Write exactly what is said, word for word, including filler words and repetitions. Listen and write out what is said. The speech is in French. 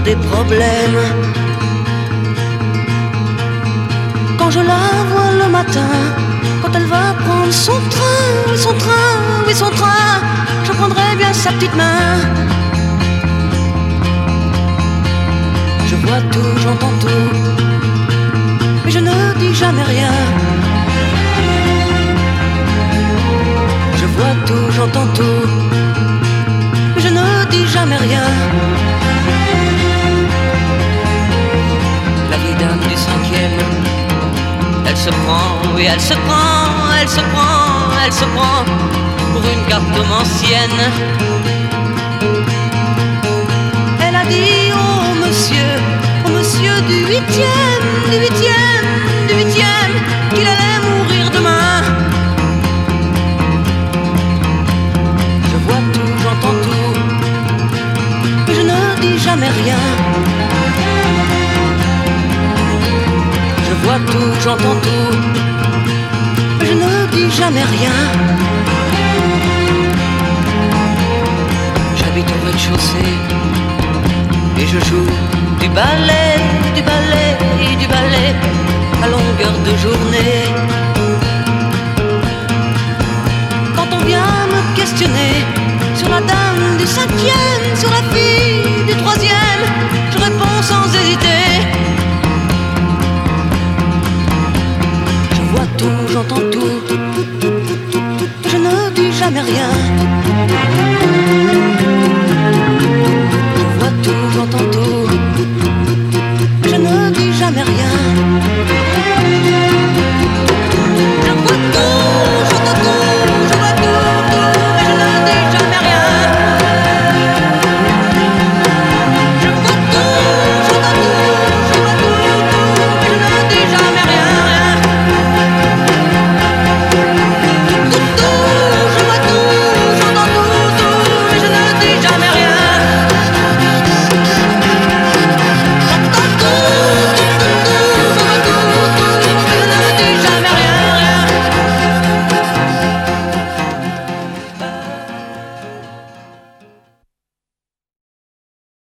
des problèmes. Quand je la vois le matin, quand elle va prendre son train, oui son train, oui son train, je prendrai bien sa petite main. Je vois tout, j'entends tout, mais je ne dis jamais rien. Je vois tout, j'entends tout, mais je ne dis jamais rien. La vieille dame du cinquième, elle se prend, oui elle se prend, elle se prend, elle se prend pour une cartomancienne. Elle a dit oh monsieur, oh monsieur du huitième, du huitième, du huitième, qu'il allait mourir demain. Je vois tout, j'entends tout, mais je ne dis jamais rien. Je vois tout, j'entends tout, mais je ne dis jamais rien. J'habite au rez-de-chaussée et je joue du ballet, du ballet, du ballet à longueur de journée. Quand on vient me questionner sur la dame du cinquième, sur la fille du troisième,